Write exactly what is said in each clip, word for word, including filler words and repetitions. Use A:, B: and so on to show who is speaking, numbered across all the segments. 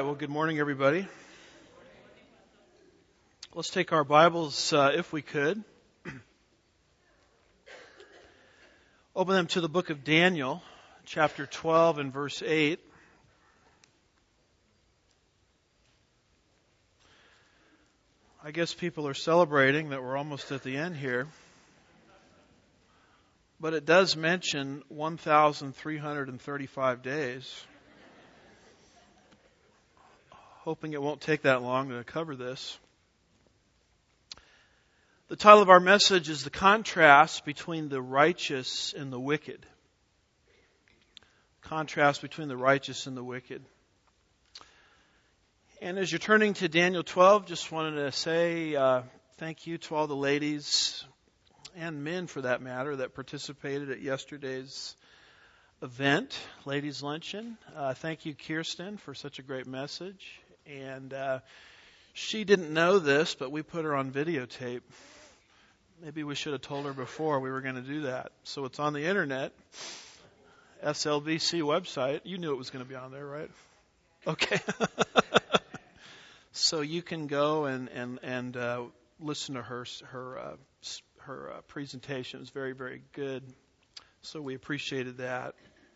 A: Well, good morning, everybody. Let's take our Bibles, uh, if we could. Open them to the book of Daniel, chapter twelve and verse eight. I guess people are celebrating that we're almost at the end here. But it does mention one thousand three hundred thirty-five days. Hoping it won't take that long to cover this. The title of our message is The Contrast Between the Righteous and the Wicked. Contrast between the righteous and the wicked. And as you're turning to Daniel twelve, just wanted to say uh, thank you to all the ladies and men, for that matter, that participated at yesterday's event, Ladies' Luncheon. Uh, thank you, Kirsten, for such a great message. And uh, she didn't know this, but we put her on videotape. Maybe we should have told her before we were going to do that. So it's on the internet, S L B C website. You knew it was going to be on there, right? Okay. So you can go and and and uh, listen to her her uh, her uh, presentation. It was very very good. So we appreciated that.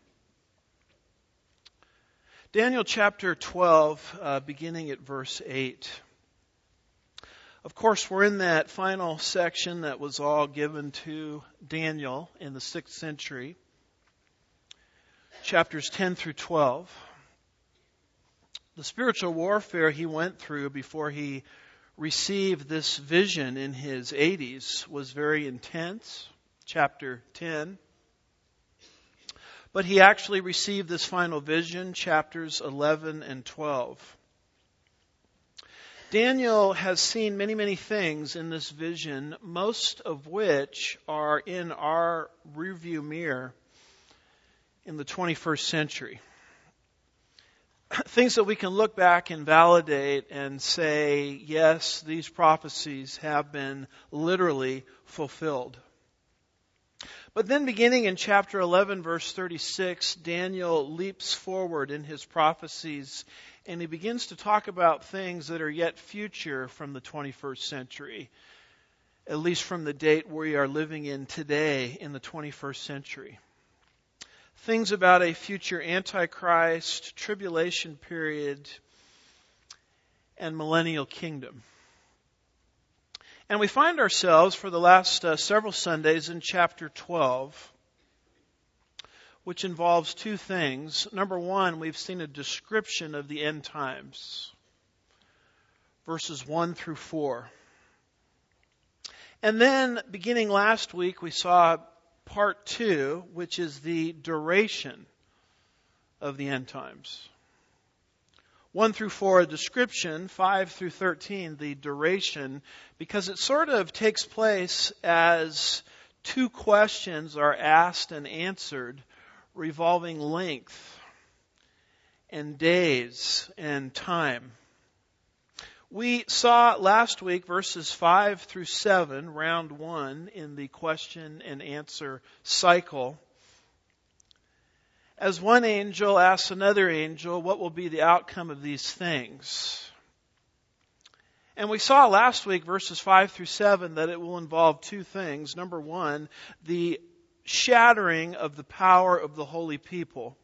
A: Daniel chapter twelve, uh, beginning at verse eight. Of course, we're in that final section that was all given to Daniel in the sixth century, chapters ten through twelve. The spiritual warfare he went through before he received this vision in his eighties was very intense, chapter ten. But he actually received this final vision, chapters eleven and twelve. Daniel has seen many, many things in this vision, most of which are in our rearview mirror in the twenty-first century. Things that we can look back and validate and say, yes, these prophecies have been literally fulfilled. But then beginning in chapter eleven, verse thirty-six, Daniel leaps forward in his prophecies and he begins to talk about things that are yet future from the twenty-first century, at least from the date we are living in today in the twenty-first century. Things about a future Antichrist, tribulation period, and millennial kingdom. And we find ourselves for the last uh, several Sundays in chapter twelve, which involves two things. Number one, we've seen a description of the end times, verses one through four. And then, beginning last week, we saw part two, which is the duration of the end times. One through four, a description. Five through thirteen, the duration, because it sort of takes place as two questions are asked and answered, revolving length and days and time. We saw last week verses five through seven, round one in the question and answer cycle. As one angel asks another angel, what will be the outcome of these things? And we saw last week, verses five through seven, that it will involve two things. Number one, the shattering of the power of the holy people.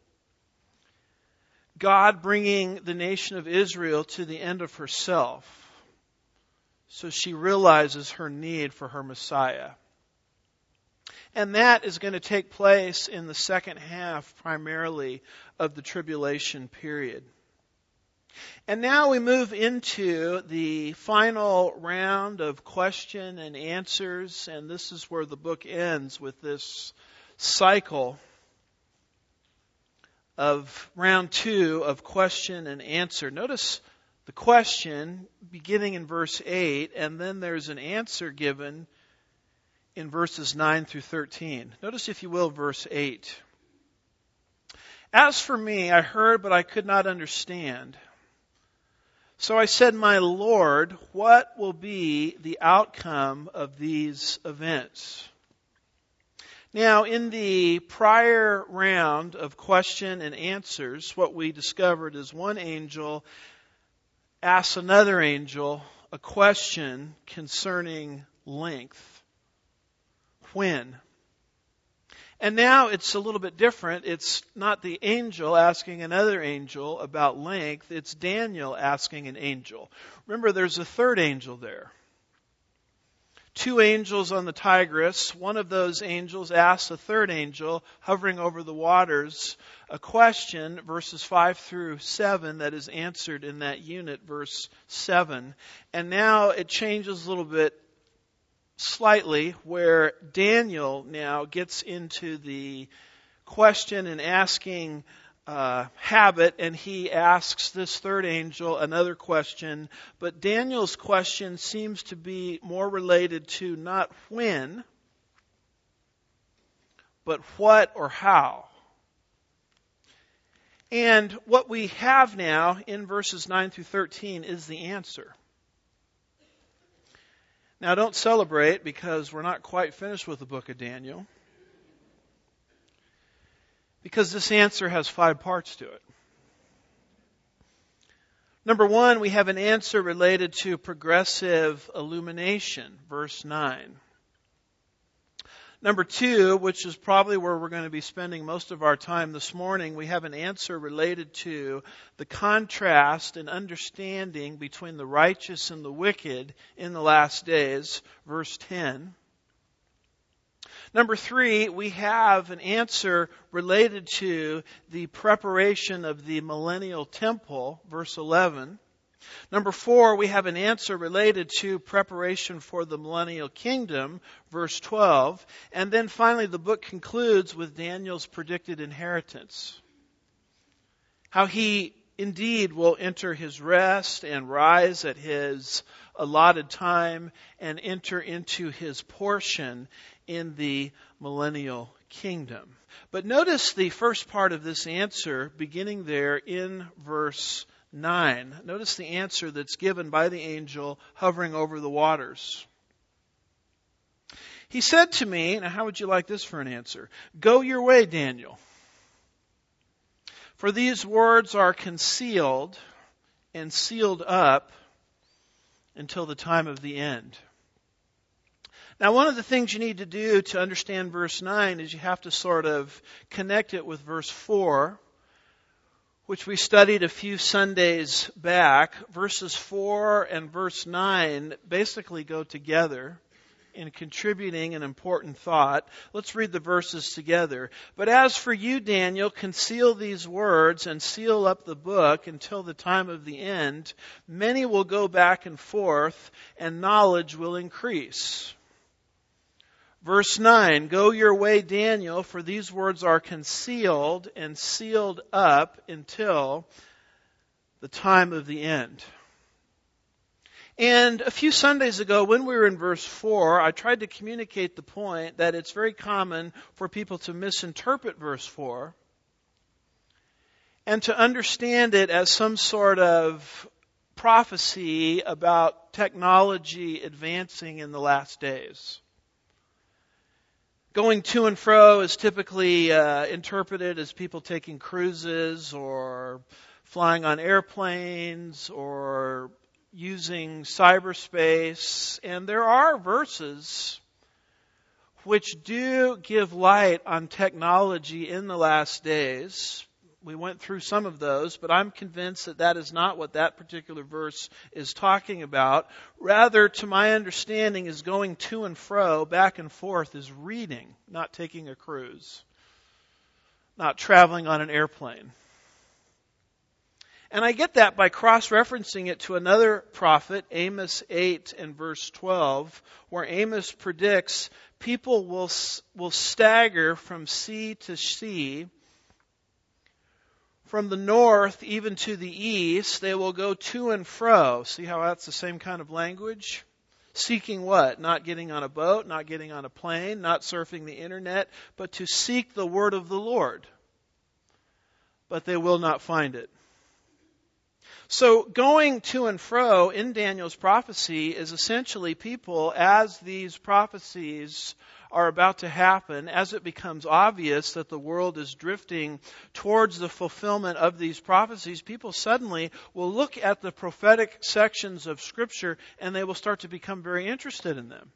A: God bringing the nation of Israel to the end of herself, so she realizes her need for her Messiah. And that is going to take place in the second half, primarily, of the tribulation period. And now we move into the final round of question and answers, and this is where the book ends with this cycle of round two of question and answer. Notice the question beginning in verse eight, and then there's an answer given in verses nine through thirteen. Notice, if you will, verse eight. As for me, I heard, but I could not understand. So I said, my Lord, what will be the outcome of these events? Now, in the prior round of question and answers, what we discovered is one angel asks another angel a question concerning length. When? And now it's a little bit different. It's not the angel asking another angel about length. It's Daniel asking an angel. Remember, there's a third angel there. Two angels on the Tigris. One of those angels asks a third angel hovering over the waters a question, verses five through seven, that is answered in that unit, verse seven. And now it changes a little bit slightly, where Daniel now gets into the question and asking uh, habit, and he asks this third angel another question. But Daniel's question seems to be more related to not when, but what or how. And what we have now in verses nine through thirteen is the answer. Now, don't celebrate, because we're not quite finished with the book of Daniel, because this answer has five parts to it. Number one, we have an answer related to progressive illumination, verse nine. Number two, which is probably where we're going to be spending most of our time this morning, we have an answer related to the contrast and understanding between the righteous and the wicked in the last days, verse ten. Number three, we have an answer related to the preparation of the millennial temple, verse eleven. Number four, we have an answer related to preparation for the millennial kingdom, verse twelve. And then finally, the book concludes with Daniel's predicted inheritance. How he indeed will enter his rest and rise at his allotted time and enter into his portion in the millennial kingdom. But notice the first part of this answer beginning there in verse nine. Notice the answer that's given by the angel hovering over the waters. He said to me, now how would you like this for an answer? Go your way, Daniel. For these words are concealed and sealed up until the time of the end. Now, one of the things you need to do to understand verse nine is you have to sort of connect it with verse four, which we studied a few Sundays back. Verses four and verse nine basically go together in contributing an important thought. Let's read the verses together. But as for you, Daniel, conceal these words and seal up the book until the time of the end. Many will go back and forth, and knowledge will increase. Verse nine, go your way, Daniel, for these words are concealed and sealed up until the time of the end. And a few Sundays ago, when we were in verse four, I tried to communicate the point that it's very common for people to misinterpret verse four and to understand it as some sort of prophecy about technology advancing in the last days. Going to and fro is typically uh, interpreted as people taking cruises or flying on airplanes or using cyberspace. And there are verses which do give light on technology in the last days. We went through some of those, but I'm convinced that that is not what that particular verse is talking about. Rather, to my understanding, is going to and fro, back and forth, is reading, not taking a cruise, not traveling on an airplane. And I get that by cross-referencing it to another prophet, Amos eight and verse twelve, where Amos predicts people will, will stagger from sea to sea. From the north even to the east, they will go to and fro. See how that's the same kind of language? Seeking what? Not getting on a boat, not getting on a plane, not surfing the internet, but to seek the word of the Lord. But they will not find it. So going to and fro in Daniel's prophecy is essentially people, as these prophecies are about to happen, as it becomes obvious that the world is drifting towards the fulfillment of these prophecies, people suddenly will look at the prophetic sections of Scripture and they will start to become very interested in them.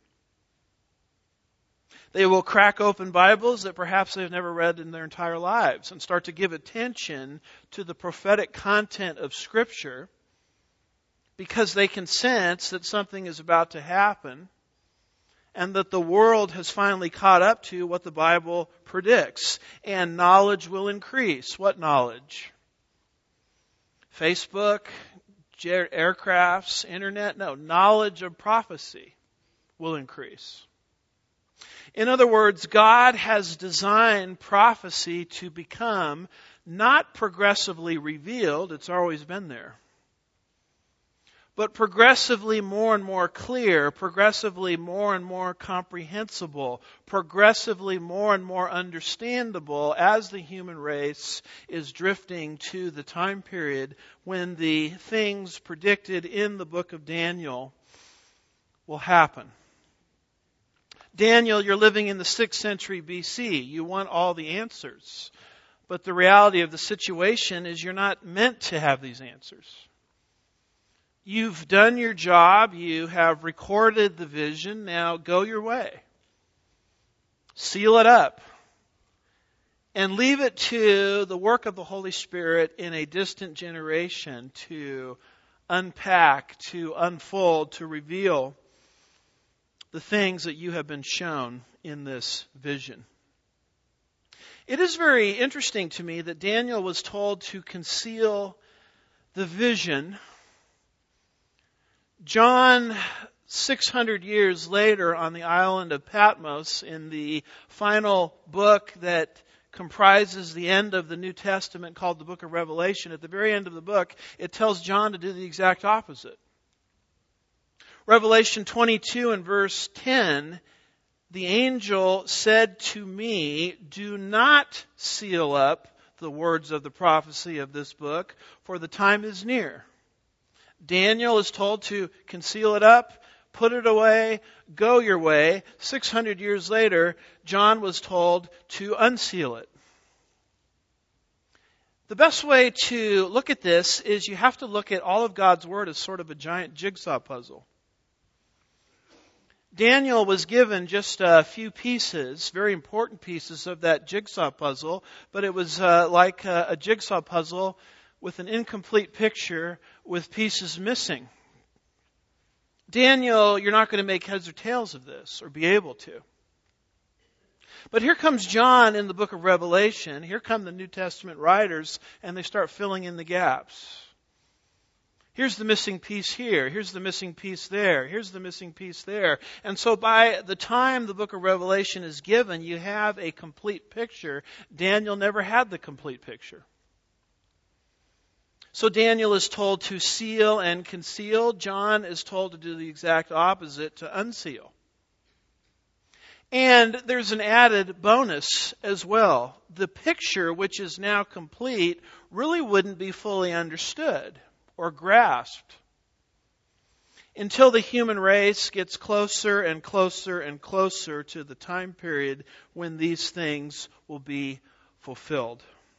A: They will crack open Bibles that perhaps they've never read in their entire lives and start to give attention to the prophetic content of Scripture because they can sense that something is about to happen and that the world has finally caught up to what the Bible predicts. And knowledge will increase. What knowledge? Facebook, aircrafts, internet? No, knowledge of prophecy will increase. In other words, God has designed prophecy to become not progressively revealed, it's always been there, but progressively more and more clear, progressively more and more comprehensible, progressively more and more understandable as the human race is drifting to the time period when the things predicted in the book of Daniel will happen. Daniel, you're living in the sixth century B C. You want all the answers. But the reality of the situation is you're not meant to have these answers. You've done your job. You have recorded the vision. Now go your way. Seal it up. And leave it to the work of the Holy Spirit in a distant generation to unpack, to unfold, to reveal the things that you have been shown in this vision. It is very interesting to me that Daniel was told to conceal the vision. John, six hundred years later on the island of Patmos, in the final book that comprises the end of the New Testament called the book of Revelation, at the very end of the book, it tells John to do the exact opposite. Revelation twenty-two and verse ten, the angel said to me, "Do not seal up the words of the prophecy of this book, for the time is near." Daniel is told to conceal it up, put it away, go your way. six hundred years later, John was told to unseal it. The best way to look at this is you have to look at all of God's Word as sort of a giant jigsaw puzzle. Daniel was given just a few pieces, very important pieces of that jigsaw puzzle, but it was uh, like a, a jigsaw puzzle with an incomplete picture with pieces missing. Daniel, you're not going to make heads or tails of this, or be able to. But here comes John in the book of Revelation. Here come the New Testament writers, and they start filling in the gaps. Here's the missing piece here. Here's the missing piece there. Here's the missing piece there. And so by the time the book of Revelation is given, you have a complete picture. Daniel never had the complete picture. So Daniel is told to seal and conceal. John is told to do the exact opposite, to unseal. And there's an added bonus as well. The picture, which is now complete, really wouldn't be fully understood or grasped until the human race gets closer and closer and closer to the time period when these things will be fulfilled.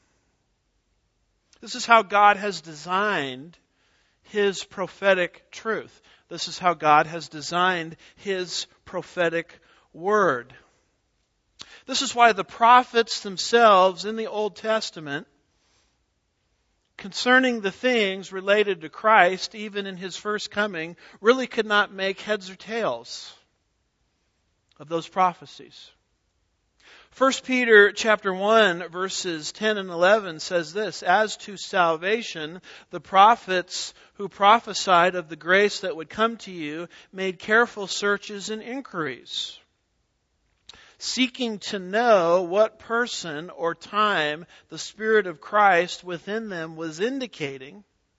A: This is how God has designed His prophetic truth. This is how God has designed His prophetic word. This is why the prophets themselves in the Old Testament, concerning the things related to Christ, even in His first coming, really could not make heads or tails of those prophecies. First Peter chapter one, verses ten and eleven says this, "As to salvation, the prophets who prophesied of the grace that would come to you made careful searches and inquiries, seeking to know what person or time the Spirit of Christ within them was indicating,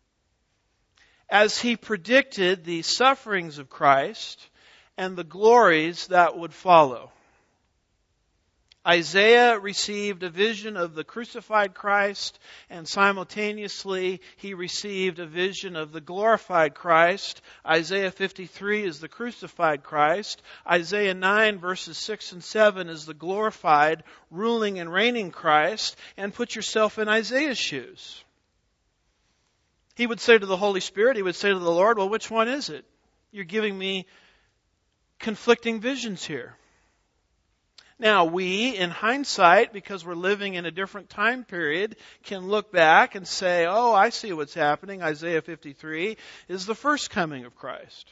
A: as He predicted the sufferings of Christ and the glories that would follow." Isaiah received a vision of the crucified Christ, and simultaneously he received a vision of the glorified Christ. Isaiah fifty-three is the crucified Christ. Isaiah nine verses six and seven is the glorified, ruling and reigning Christ. And put yourself in Isaiah's shoes. He would say to the Holy Spirit, he would say to the Lord, well, which one is it? You're giving me conflicting visions here. Now, we, in hindsight, because we're living in a different time period, can look back and say, oh, I see what's happening. Isaiah fifty-three is the first coming of Christ.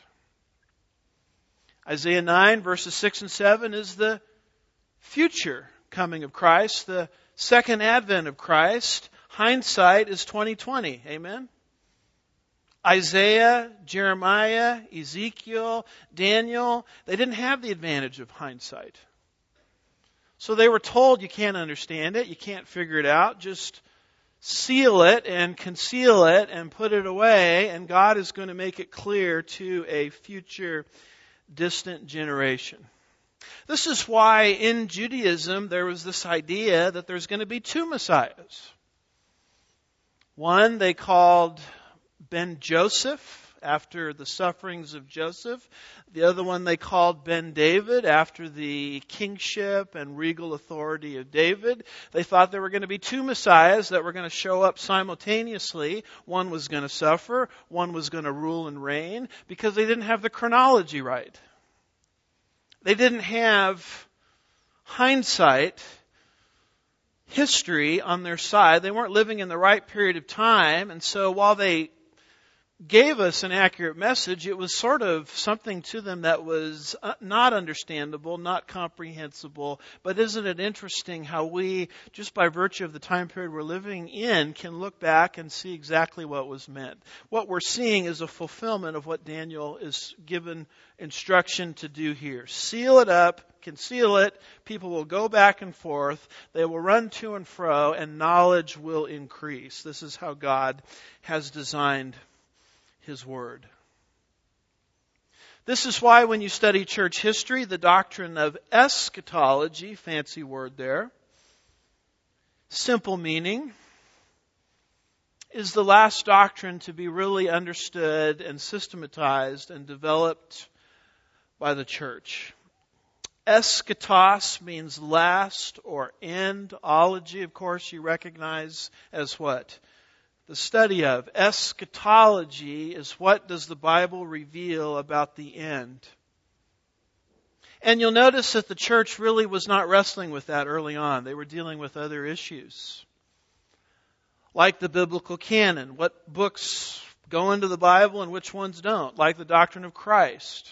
A: Isaiah nine, verses six and seven is the future coming of Christ, the second advent of Christ. Hindsight is twenty twenty. Amen? Isaiah, Jeremiah, Ezekiel, Daniel, they didn't have the advantage of hindsight. So they were told, you can't understand it, you can't figure it out, just seal it and conceal it and put it away, and God is going to make it clear to a future distant generation. This is why in Judaism there was this idea that there's going to be two Messiahs. One they called Ben Joseph, after the sufferings of Joseph. The other one they called Ben David, after the kingship and regal authority of David. They thought there were going to be two Messiahs that were going to show up simultaneously. One was going to suffer, one was going to rule and reign, because they didn't have the chronology right. They didn't have hindsight, history on their side. They weren't living in the right period of time, and so while they gave us an accurate message, it was sort of something to them that was not understandable, not comprehensible. But isn't it interesting how we, just by virtue of the time period we're living in, can look back and see exactly what was meant? What we're seeing is a fulfillment of what Daniel is given instruction to do here. Seal it up, conceal it, people will go back and forth, they will run to and fro, and knowledge will increase. This is how God has designed His Word. This is why when you study church history, the doctrine of eschatology, fancy word there, simple meaning, is the last doctrine to be really understood and systematized and developed by the church. Eschatos means last or end. Ology, of course, you recognize as what? The study of. Eschatology is what does the Bible reveal about the end. And you'll notice that the church really was not wrestling with that early on. They were dealing with other issues. Like the biblical canon. What books go into the Bible and which ones don't. Like the doctrine of Christ.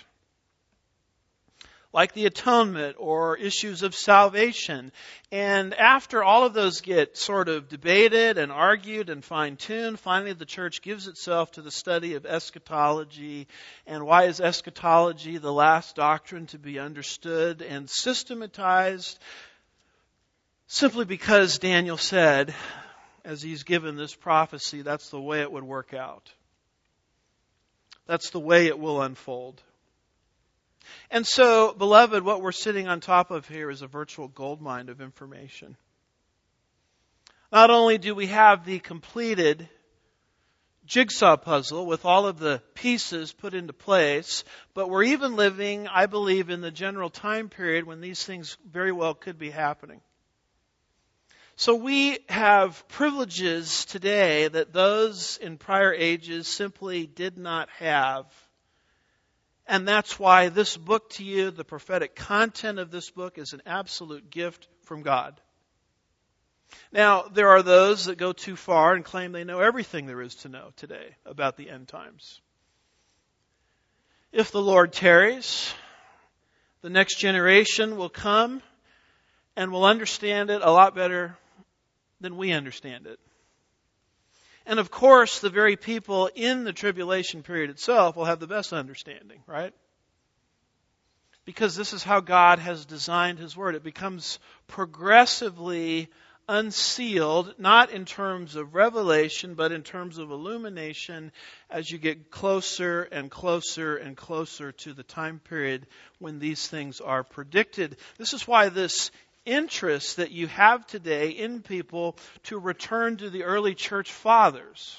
A: Like the atonement or issues of salvation. And after all of those get sort of debated and argued and fine-tuned, finally the church gives itself to the study of eschatology. And why is eschatology the last doctrine to be understood and systematized? Simply because Daniel said, as he's given this prophecy, that's the way it would work out. That's the way it will unfold. And so, beloved, what we're sitting on top of here is a virtual goldmine of information. Not only do we have the completed jigsaw puzzle with all of the pieces put into place, but we're even living, I believe, in the general time period when these things very well could be happening. So we have privileges today that those in prior ages simply did not have. And that's why this book to you, the prophetic content of this book, is an absolute gift from God. Now, there are those that go too far and claim they know everything there is to know today about the end times. If the Lord tarries, the next generation will come and will understand it a lot better than we understand it. And of course, the very people in the tribulation period itself will have the best understanding, right? Because this is how God has designed His Word. It becomes progressively unsealed, not in terms of revelation, but in terms of illumination as you get closer and closer and closer to the time period when these things are predicted. This is why this interest that you have today in people to return to the early church fathers.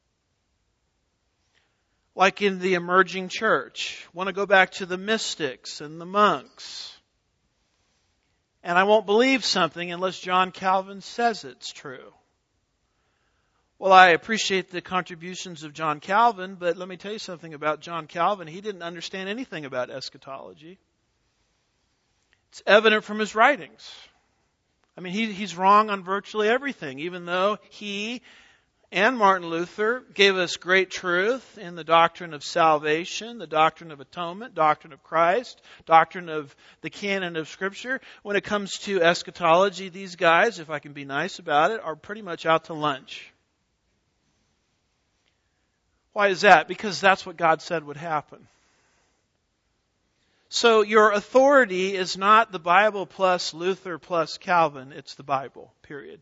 A: Like in the emerging church. Want to go back to the mystics and the monks. And I won't believe something unless John Calvin says it's true. Well, I appreciate the contributions of John Calvin, but let me tell you something about John Calvin. He didn't understand anything about eschatology. It's evident from his writings. I mean, he, he's wrong on virtually everything, even though he and Martin Luther gave us great truth in the doctrine of salvation, the doctrine of atonement, doctrine of Christ, doctrine of the canon of Scripture. When it comes to eschatology, these guys, if I can be nice about it, are pretty much out to lunch. Why is that? Because that's what God said would happen. So your authority is not the Bible plus Luther plus Calvin. It's the Bible, period.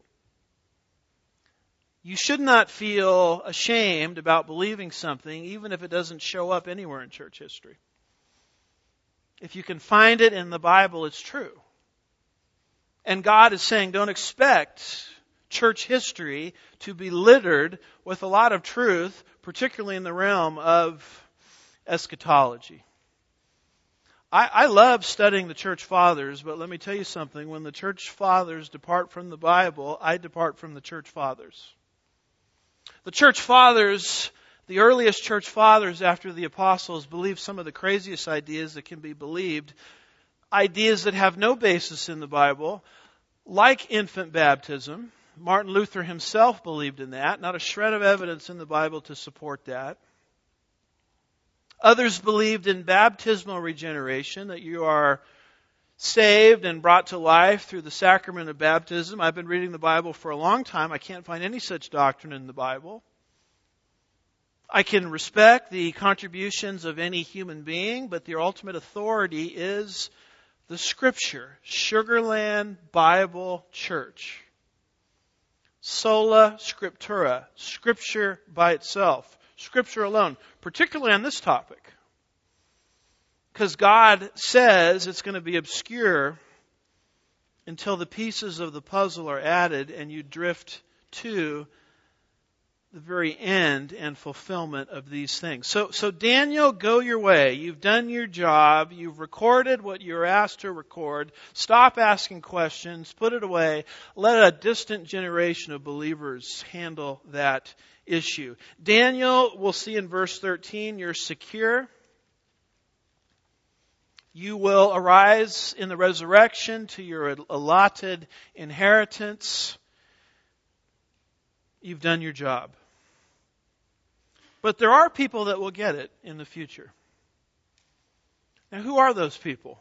A: You should not feel ashamed about believing something, even if it doesn't show up anywhere in church history. If you can find it in the Bible, it's true. And God is saying, don't expect church history to be littered with a lot of truth, particularly in the realm of eschatology. I, I love studying the church fathers, but let me tell you something. When the church fathers depart from the Bible, I depart from the church fathers. The church fathers, the earliest church fathers after the apostles, believed some of the craziest ideas that can be believed. Ideas that have no basis in the Bible, like infant baptism. Martin Luther himself believed in that. Not a shred of evidence in the Bible to support that. Others believed in baptismal regeneration, that you are saved and brought to life through the sacrament of baptism. I've been reading the Bible for a long time. I can't find any such doctrine in the Bible. I can respect the contributions of any human being, but the ultimate authority is the Scripture. Sugarland Bible Church. Sola Scriptura. Scripture by itself. Scripture alone, particularly on this topic. Because God says it's going to be obscure until the pieces of the puzzle are added and you drift to the very end and fulfillment of these things. So, so Daniel, go your way. You've done your job. You've recorded what you're asked to record. Stop asking questions. Put it away. Let a distant generation of believers handle that issue. Daniel, we'll see in verse thirteen, you're secure. You will arise in the resurrection to your allotted inheritance. You've done your job. But there are people that will get it in the future. Now, who are those people?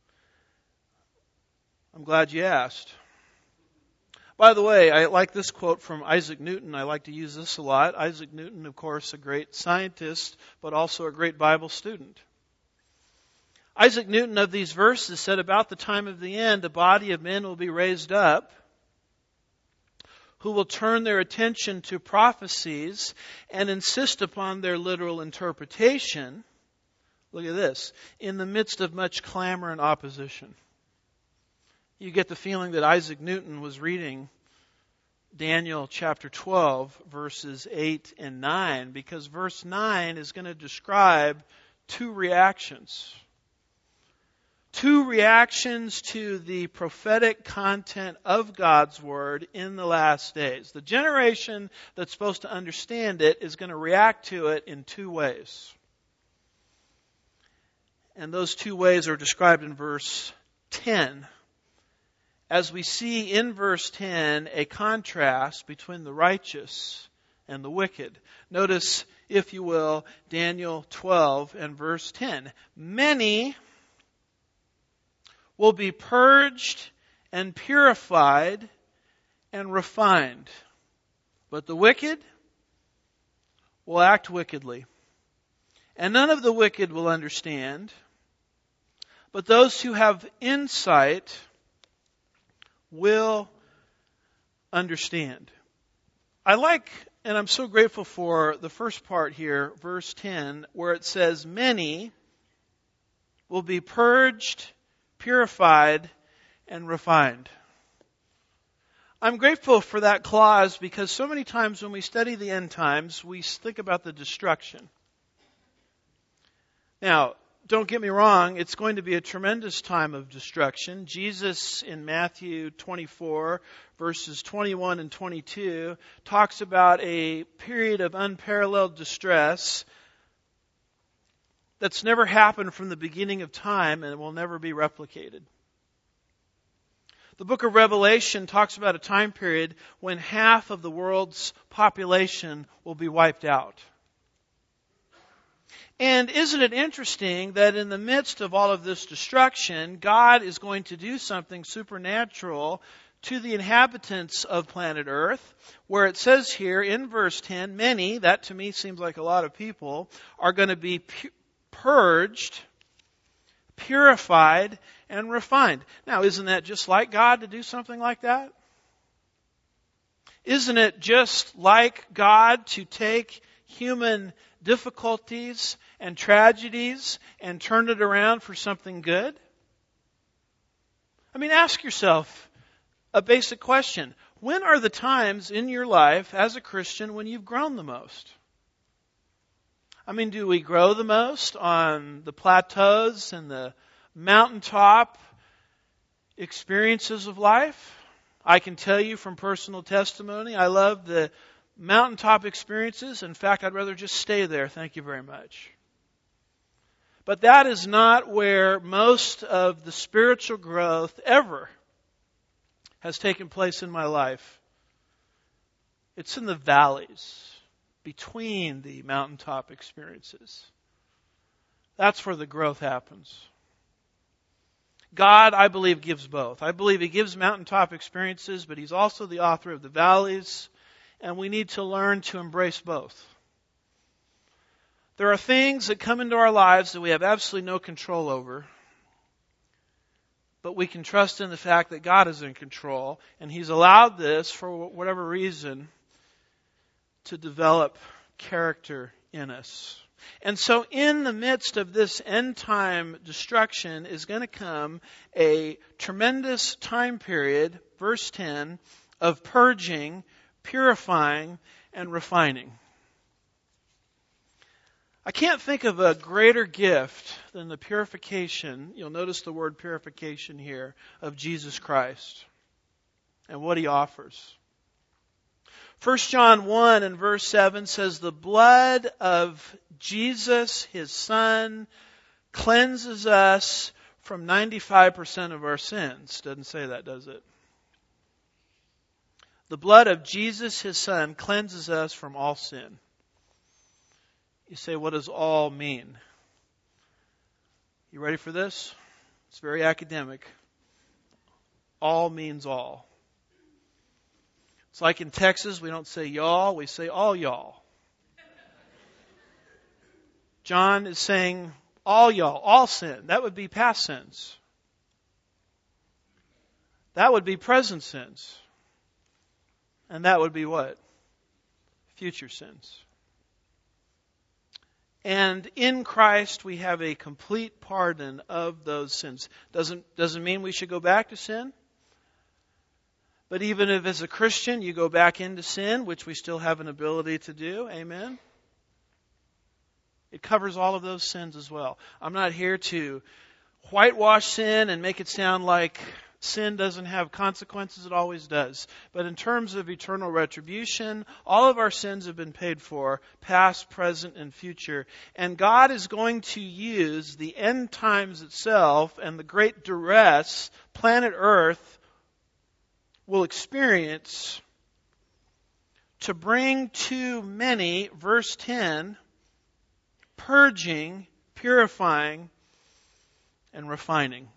A: I'm glad you asked. By the way, I like this quote from Isaac Newton. I like to use this a lot. Isaac Newton, of course, a great scientist, but also a great Bible student. Isaac Newton of these verses said, about the time of the end, a body of men will be raised up who will turn their attention to prophecies and insist upon their literal interpretation. Look at this. In the midst of much clamor and opposition. You get the feeling that Isaac Newton was reading Daniel chapter twelve, verses eight and nine, because verse nine is going to describe two reactions. Two reactions to the prophetic content of God's Word in the last days. The generation that's supposed to understand it is going to react to it in two ways. And those two ways are described in verse ten. As we see in verse ten a contrast between the righteous and the wicked. Notice, if you will, Daniel twelve and verse ten. Many will be purged and purified and refined. But the wicked will act wickedly. And none of the wicked will understand. But those who have insight will understand. I like, and I'm so grateful for the first part here, verse ten, where it says, many will be purged, purified, and refined. I'm grateful for that clause because so many times when we study the end times, we think about the destruction. Now, don't get me wrong, it's going to be a tremendous time of destruction. Jesus in Matthew twenty-four, verses twenty-one and twenty-two, talks about a period of unparalleled distress that's never happened from the beginning of time and will never be replicated. The book of Revelation talks about a time period when half of the world's population will be wiped out. And isn't it interesting that in the midst of all of this destruction, God is going to do something supernatural to the inhabitants of planet Earth, where it says here in verse ten, many, that to me seems like a lot of people, are going to be pu- purged, purified, and refined. Now, isn't that just like God to do something like that? Isn't it just like God to take human difficulties and tragedies and turn it around for something good? I mean, ask yourself a basic question. When are the times in your life as a Christian when you've grown the most? I mean, do we grow the most on the plateaus and the mountaintop experiences of life? I can tell you from personal testimony, I love the mountaintop experiences. In fact, I'd rather just stay there. Thank you very much. But that is not where most of the spiritual growth ever has taken place in my life. It's in the valleys between the mountaintop experiences. That's where the growth happens. God, I believe, gives both. I believe He gives mountaintop experiences, but He's also the author of the valleys, and we need to learn to embrace both. There are things that come into our lives that we have absolutely no control over, but we can trust in the fact that God is in control, and He's allowed this, for whatever reason, to develop character in us. And so in the midst of this end time destruction is going to come a tremendous time period, verse ten, of purging, purifying, and refining. I can't think of a greater gift than the purification, you'll notice the word purification here, of Jesus Christ and what He offers. First John one and verse seven says, the blood of Jesus, His Son, cleanses us from ninety-five percent of our sins. Doesn't say that, does it? The blood of Jesus, His Son, cleanses us from all sin. You say, what does all mean? You ready for this? It's very academic. All means all. It's like in Texas, we don't say y'all, we say all y'all. John is saying all y'all, all sin. That would be past sins. That would be present sins. And that would be what? Future sins. And in Christ we have a complete pardon of those sins. Doesn't, doesn't mean we should go back to sin. But even if as a Christian you go back into sin, which we still have an ability to do, amen? It covers all of those sins as well. I'm not here to whitewash sin and make it sound like sin doesn't have consequences. It always does. But in terms of eternal retribution, all of our sins have been paid for, past, present, and future. And God is going to use the end times itself and the great duress planet Earth will experience to bring to many, verse ten, purging, purifying, and refining.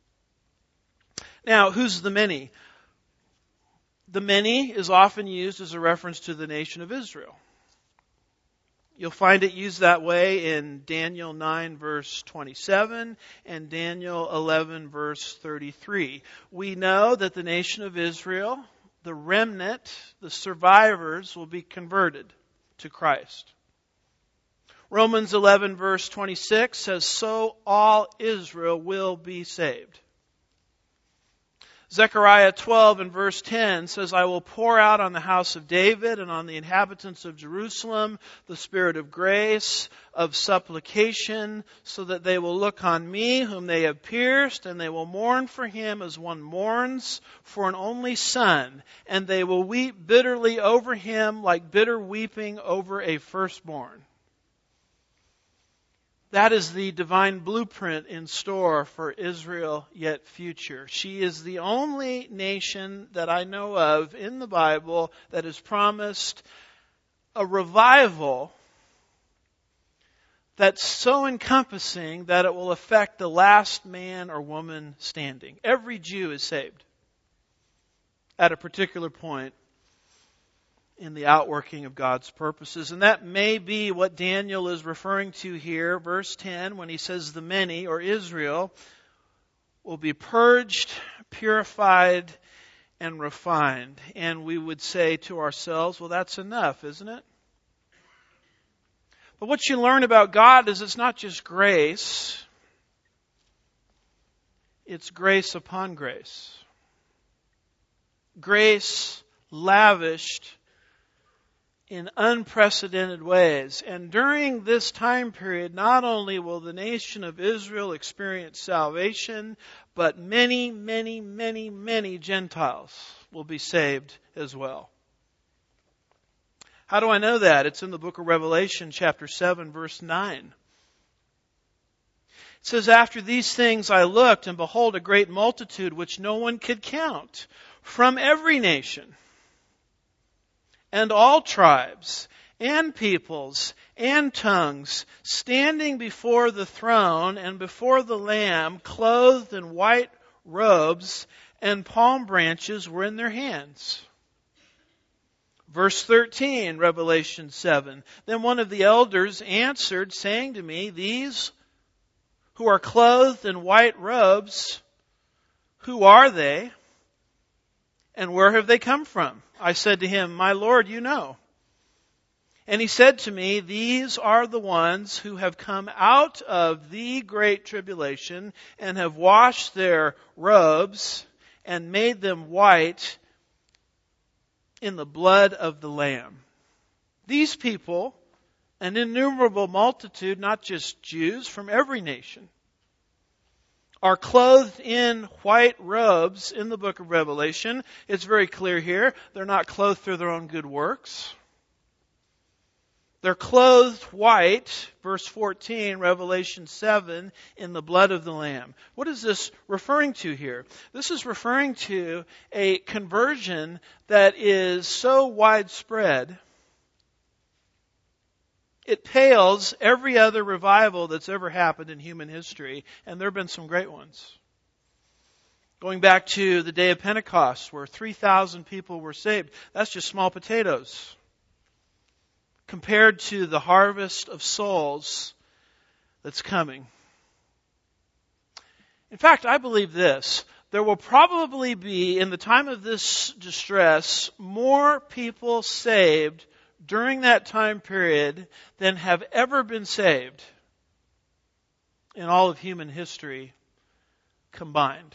A: Now, who's the many? The many is often used as a reference to the nation of Israel. You'll find it used that way in Daniel nine verse twenty-seven and Daniel eleven verse thirty-three. We know that the nation of Israel, the remnant, the survivors, will be converted to Christ. Romans eleven verse twenty-six says, so all Israel will be saved. Zechariah twelve and verse ten says, I will pour out on the house of David and on the inhabitants of Jerusalem the spirit of grace, of supplication, so that they will look on me whom they have pierced, and they will mourn for him as one mourns for an only son, and they will weep bitterly over him like bitter weeping over a firstborn. That is the divine blueprint in store for Israel yet future. She is the only nation that I know of in the Bible that is promised a revival that's so encompassing that it will affect the last man or woman standing. Every Jew is saved at a particular point in the outworking of God's purposes. And that may be what Daniel is referring to here, verse ten, when he says the many, or Israel, will be purged, purified, and refined. And we would say to ourselves, well, that's enough, isn't it? But what you learn about God is it's not just grace, it's grace upon grace. Grace lavished in unprecedented ways. And during this time period, not only will the nation of Israel experience salvation, but many, many, many, many Gentiles will be saved as well. How do I know that? It's in the book of Revelation, chapter seven, verse nine. It says, after these things I looked, and behold, a great multitude which no one could count, from every nation, and all tribes, and peoples, and tongues, standing before the throne and before the Lamb, clothed in white robes, and palm branches were in their hands. Verse thirteen, Revelation seven. Then one of the elders answered, saying to me, these who are clothed in white robes, who are they? And where have they come from? I said to him, my Lord, you know. And he said to me, these are the ones who have come out of the great tribulation and have washed their robes and made them white in the blood of the Lamb. These people, an innumerable multitude, not just Jews, from every nation, are clothed in white robes in the book of Revelation. It's very clear here. They're not clothed through their own good works. They're clothed white, verse fourteen, Revelation seven, in the blood of the Lamb. What is this referring to here? This is referring to a conversion that is so widespread, it pales every other revival that's ever happened in human history, and there have been some great ones. Going back to the day of Pentecost, where three thousand people were saved, that's just small potatoes compared to the harvest of souls that's coming. In fact, I believe this. There will probably be, in the time of this distress, more people saved during that time period than have ever been saved in all of human history combined.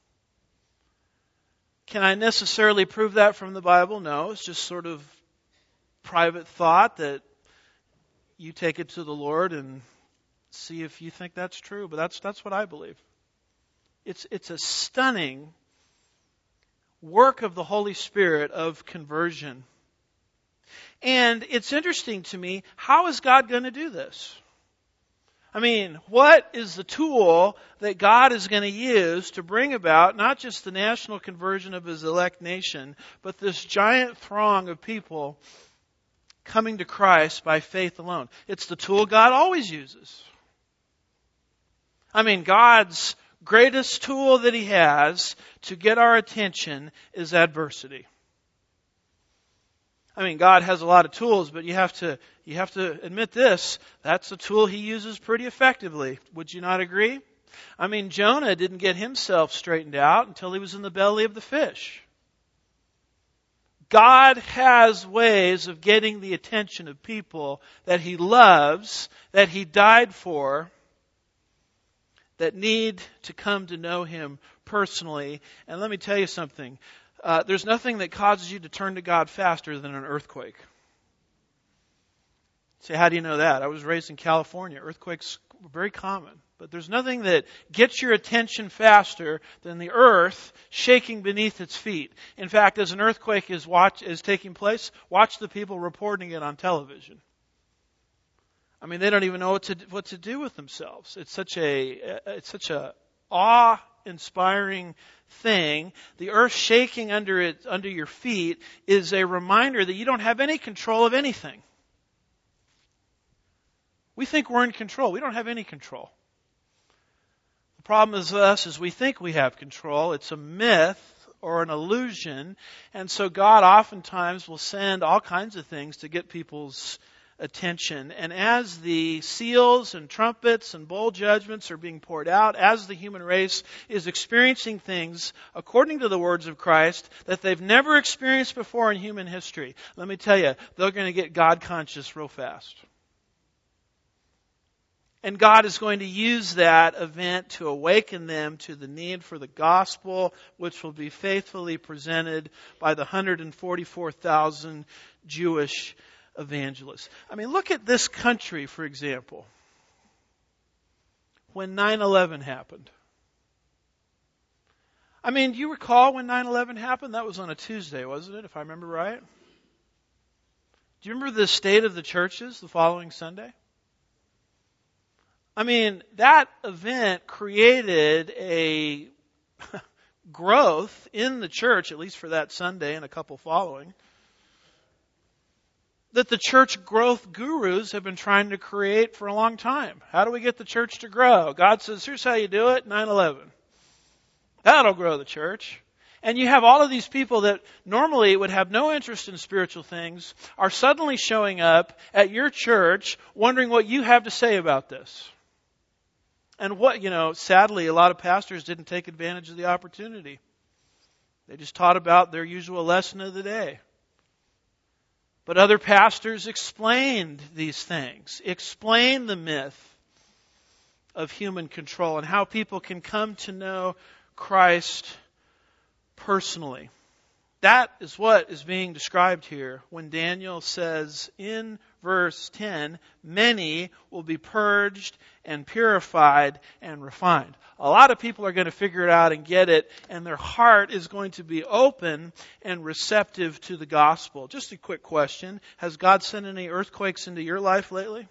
A: Can I necessarily prove that from the Bible? No, it's just sort of private thought that you take it to the Lord and see if you think that's true. But that's that's what I believe. It's it's a stunning work of the Holy Spirit of conversion. And it's interesting to me, how is God going to do this? I mean, what is the tool that God is going to use to bring about not just the national conversion of His elect nation, but this giant throng of people coming to Christ by faith alone? It's the tool God always uses. I mean, God's greatest tool that He has to get our attention is adversity. I mean, God has a lot of tools, but you have to you have to admit this. That's a tool He uses pretty effectively. Would you not agree? I mean, Jonah didn't get himself straightened out until he was in the belly of the fish. God has ways of getting the attention of people that He loves, that He died for, that need to come to know Him personally. And let me tell you something. Uh, there's nothing that causes you to turn to God faster than an earthquake. Say, how do you know that? I was raised in California. Earthquakes were very common. But there's nothing that gets your attention faster than the earth shaking beneath its feet. In fact, as an earthquake is watch is taking place, watch the people reporting it on television. I mean, they don't even know what to what to do with themselves. It's such a it's such a awe-inspiring thing. The earth shaking under it under your feet is a reminder that you don't have any control of anything. We think we're in control. We don't have any control. The problem is us is we think we have control. It's a myth or an illusion. And so God oftentimes will send all kinds of things to get people's attention. And as the seals and trumpets and bowl judgments are being poured out, as the human race is experiencing things, according to the words of Christ, that they've never experienced before in human history, let me tell you, they're going to get God conscious real fast. And God is going to use that event to awaken them to the need for the gospel, which will be faithfully presented by the one hundred forty-four thousand Jewish evangelists. I mean, look at this country, for example. When nine eleven happened. I mean, do you recall when nine eleven happened? That was on a Tuesday, wasn't it, if I remember right? Do you remember the state of the churches the following Sunday? I mean, that event created a growth in the church, at least for that Sunday and a couple following, that the church growth gurus have been trying to create for a long time. How do we get the church to grow? God says, here's how you do it, nine eleven. That'll grow the church. And you have all of these people that normally would have no interest in spiritual things are suddenly showing up at your church wondering what you have to say about this. And what, you know, sadly, a lot of pastors didn't take advantage of the opportunity. They just taught about their usual lesson of the day. But other pastors explained these things, explained the myth of human control and how people can come to know Christ personally. That is what is being described here when Daniel says in verse ten, many will be purged and purified and refined. A lot of people are going to figure it out and get it, and their heart is going to be open and receptive to the gospel. Just a quick question. Has God sent any earthquakes into your life lately?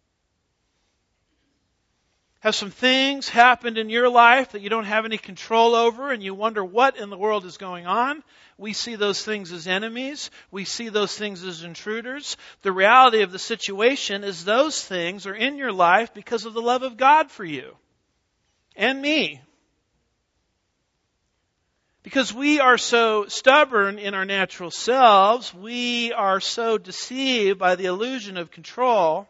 A: Have some things happened in your life that you don't have any control over and you wonder what in the world is going on? We see those things as enemies. We see those things as intruders. The reality of the situation is those things are in your life because of the love of God for you and me. Because we are so stubborn in our natural selves, we are so deceived by the illusion of control.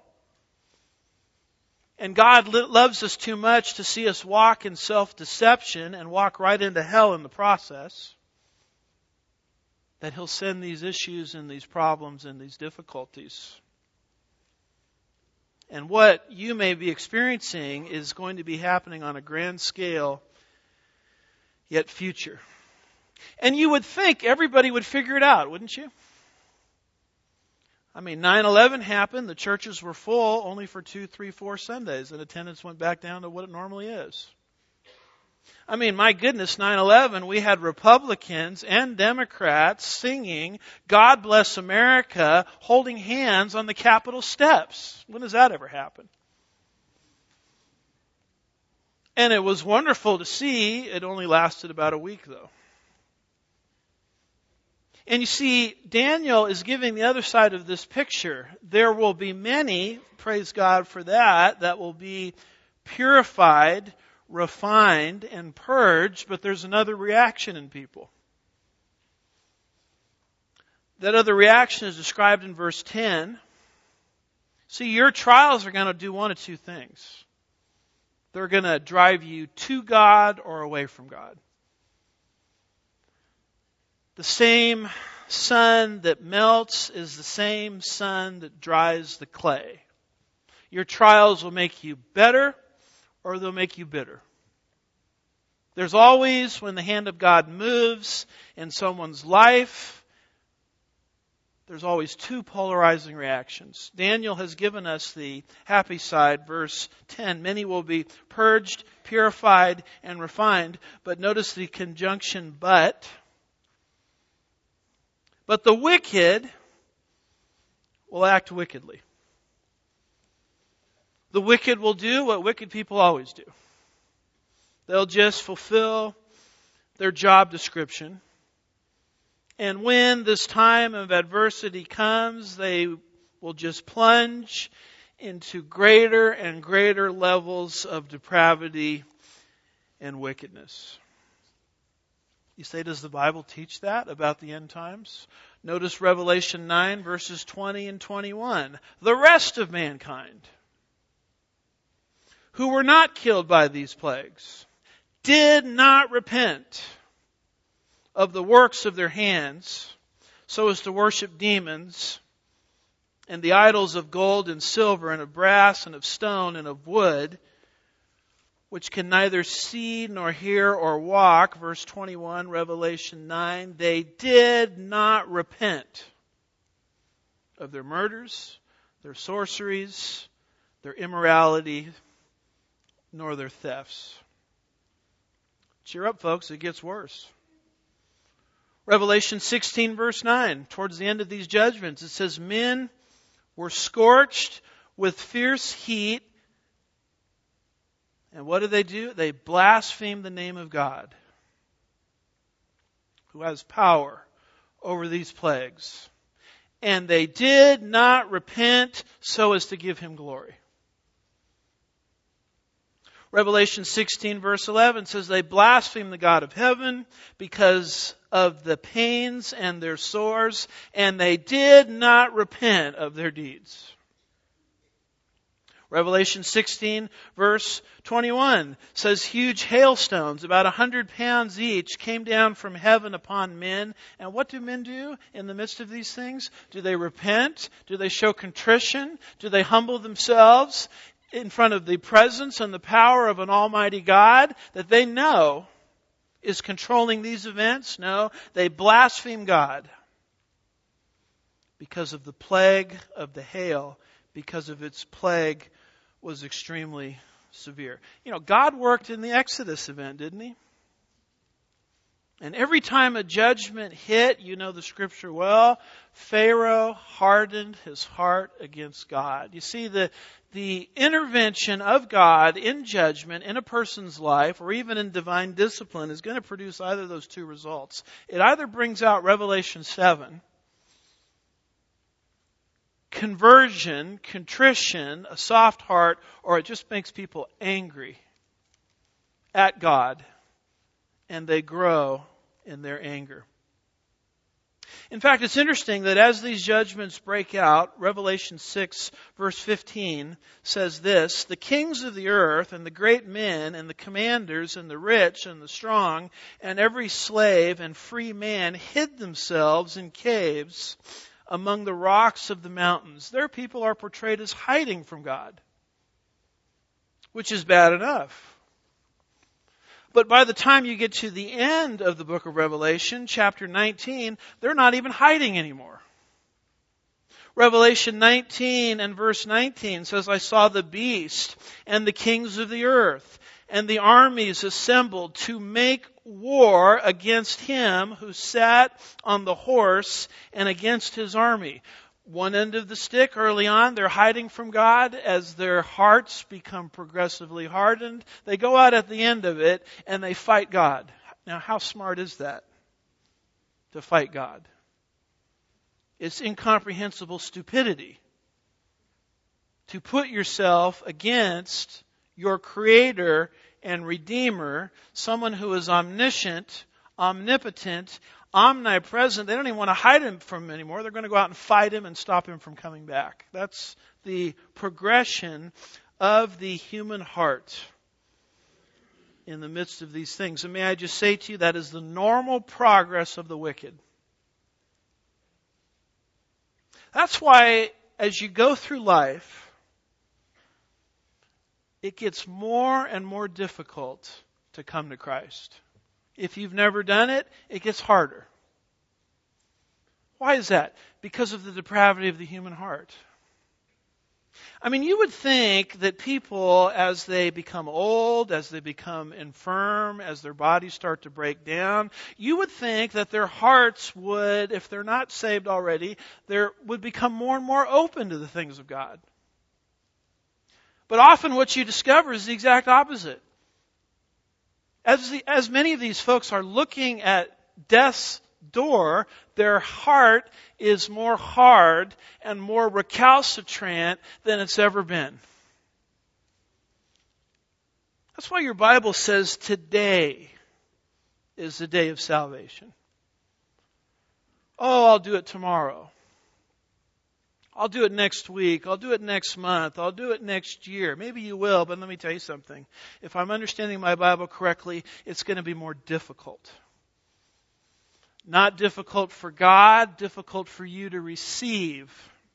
A: And God loves us too much to see us walk in self-deception and walk right into hell in the process, that He'll send these issues and these problems and these difficulties. And what you may be experiencing is going to be happening on a grand scale, yet future. And you would think everybody would figure it out, wouldn't you? I mean, nine eleven happened, the churches were full only for two, three, four Sundays, and attendance went back down to what it normally is. I mean, my goodness, nine eleven, we had Republicans and Democrats singing God Bless America, holding hands on the Capitol steps. When does that ever happen? And it was wonderful to see. It only lasted about a week, though. And you see, Daniel is giving the other side of this picture. There will be many, praise God for that, that will be purified, refined, and purged, but there's another reaction in people. That other reaction is described in verse ten. See, your trials are going to do one of two things. They're going to drive you to God or away from God. The same sun that melts is the same sun that dries the clay. Your trials will make you better or they'll make you bitter. There's always, when the hand of God moves in someone's life, there's always two polarizing reactions. Daniel has given us the happy side, verse ten. Many will be purged, purified, and refined. But notice the conjunction but. But the wicked will act wickedly. The wicked will do what wicked people always do. They'll just fulfill their job description. And when this time of adversity comes, they will just plunge into greater and greater levels of depravity and wickedness. You say, does the Bible teach that about the end times? Notice Revelation nine, verses twenty and twenty-one. The rest of mankind, who were not killed by these plagues, did not repent of the works of their hands, so as to worship demons and the idols of gold and silver and of brass and of stone and of wood, which can neither see nor hear or walk. Verse twenty-one, Revelation nine. They did not repent of their murders, their sorceries, their immorality, nor their thefts. Cheer up, folks, it gets worse. Revelation sixteen, verse nine, towards the end of these judgments, it says, men were scorched with fierce heat. And what do they do? They blaspheme the name of God, who has power over these plagues. And they did not repent so as to give Him glory. Revelation sixteen, verse eleven says, they blaspheme the God of heaven because of the pains and their sores, and they did not repent of their deeds. Revelation sixteen, verse twenty-one says, huge hailstones, about a hundred pounds each, came down from heaven upon men. And what do men do in the midst of these things? Do they repent? Do they show contrition? Do they humble themselves in front of the presence and the power of an almighty God that they know is controlling these events? No, they blaspheme God because of the plague of the hail, because of its plague was extremely severe. You know, God worked in the Exodus event, didn't He? And every time a judgment hit, you know the scripture well, Pharaoh hardened his heart against God. You see, the, the intervention of God in judgment in a person's life, or even in divine discipline, is going to produce either of those two results. It either brings out Revelation seven, conversion, contrition, a soft heart, or it just makes people angry at God, and they grow in their anger. In fact, it's interesting that as these judgments break out, Revelation six, verse fifteen says this, the kings of the earth and the great men and the commanders and the rich and the strong and every slave and free man hid themselves in caves among the rocks of the mountains. Their people are portrayed as hiding from God, which is bad enough. But by the time you get to the end of the book of Revelation, chapter nineteen, they're not even hiding anymore. Revelation nineteen and verse nineteen says, I saw the beast and the kings of the earth and the armies assembled to make war against him who sat on the horse and against his army. One end of the stick early on, they're hiding from God. As their hearts become progressively hardened, they go out at the end of it and they fight God. Now, how smart is that? To fight God. It's incomprehensible stupidity. To put yourself against your Creator and Redeemer, someone who is omniscient, omnipotent, omnipresent. They don't even want to hide Him from Him anymore. They're going to go out and fight Him and stop Him from coming back. That's the progression of the human heart in the midst of these things. And may I just say to you, that is the normal progress of the wicked. That's why as you go through life, it gets more and more difficult to come to Christ. If you've never done it, it gets harder. Why is that? Because of the depravity of the human heart. I mean, you would think that people, as they become old, as they become infirm, as their bodies start to break down, you would think that their hearts would, if they're not saved already, there would become more and more open to the things of God. But often what you discover is the exact opposite. As, the, as many of these folks are looking at death's door, their heart is more hard and more recalcitrant than it's ever been. That's why your Bible says today is the day of salvation. Oh, I'll do it tomorrow. I'll do it next week. I'll do it next month. I'll do it next year. Maybe you will, but let me tell you something. If I'm understanding my Bible correctly, it's going to be more difficult. Not difficult for God, difficult for you to receive